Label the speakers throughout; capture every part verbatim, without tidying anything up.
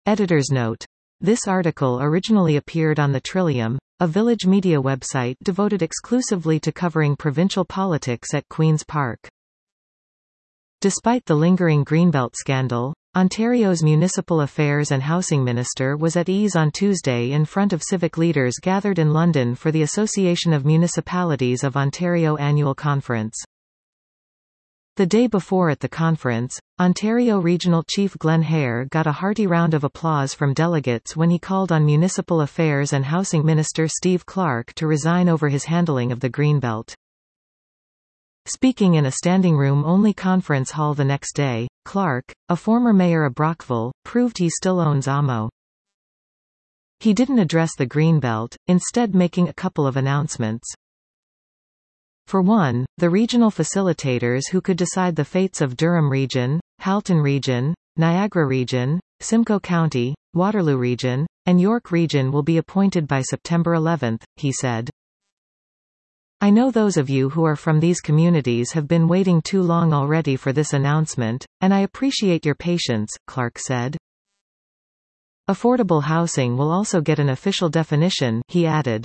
Speaker 1: Editor's note. This article originally appeared on the Trillium, a village media website devoted exclusively to covering provincial politics at Queen's Park. Despite the lingering Greenbelt scandal, Ontario's Municipal Affairs and Housing Minister was at ease on Tuesday in front of civic leaders gathered in London for the Association of Municipalities of Ontario annual conference. The day before at the conference, Ontario Regional Chief Glenn Hare got a hearty round of applause from delegates when he called on Municipal Affairs and Housing Minister Steve Clark to resign over his handling of the Greenbelt. Speaking in a standing-room-only conference hall the next day, Clark, a former mayor of Brockville, proved he still owns A M O. He didn't address the Greenbelt, instead making a couple of announcements. For one, the regional facilitators who could decide the fates of Durham Region, Halton Region, Niagara Region, Simcoe County, Waterloo Region, and York Region will be appointed by September eleventh, he said. I know those of you who are from these communities have been waiting too long already for this announcement, and I appreciate your patience, Clark said. Affordable housing will also get an official definition, he added.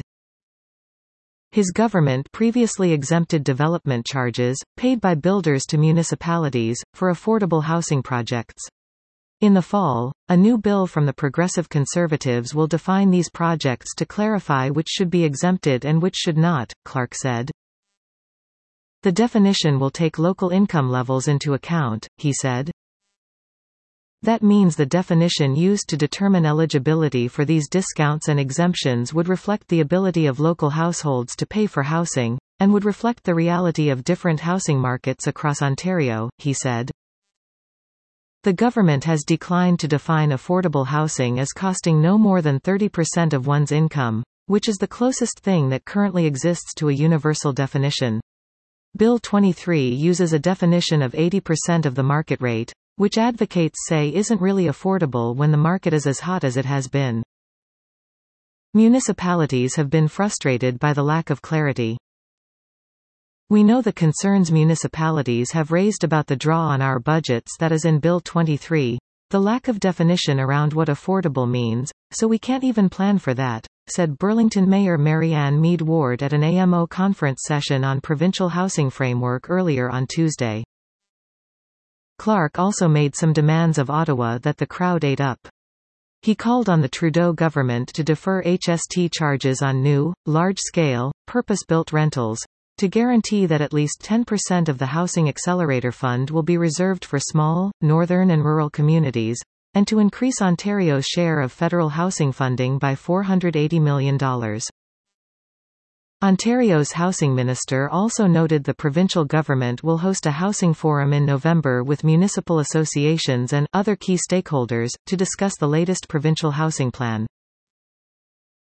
Speaker 1: His government previously exempted development charges, paid by builders to municipalities, for affordable housing projects. In the fall, a new bill from the Progressive Conservatives will define these projects to clarify which should be exempted and which should not, Clark said. The definition will take local income levels into account, he said. That means the definition used to determine eligibility for these discounts and exemptions would reflect the ability of local households to pay for housing, and would reflect the reality of different housing markets across Ontario, he said. The government has declined to define affordable housing as costing no more than thirty percent of one's income, which is the closest thing that currently exists to a universal definition. Bill twenty-three uses a definition of eighty percent of the market rate, which advocates say isn't really affordable when the market is as hot as it has been. Municipalities have been frustrated by the lack of clarity. We know the concerns municipalities have raised about the draw on our budgets that is in Bill twenty-three, the lack of definition around what affordable means, so we can't even plan for that, said Burlington Mayor Mary Ann Mead Ward at an A M O conference session on provincial housing framework earlier on Tuesday. Clark also made some demands of Ottawa that the crowd ate up. He called on the Trudeau government to defer H S T charges on new, large-scale, purpose-built rentals, to guarantee that at least ten percent of the Housing Accelerator Fund will be reserved for small, northern and rural communities, and to increase Ontario's share of federal housing funding by four hundred eighty million dollars. Ontario's housing minister also noted the provincial government will host a housing forum in November with municipal associations and other key stakeholders, to discuss the latest provincial housing plan.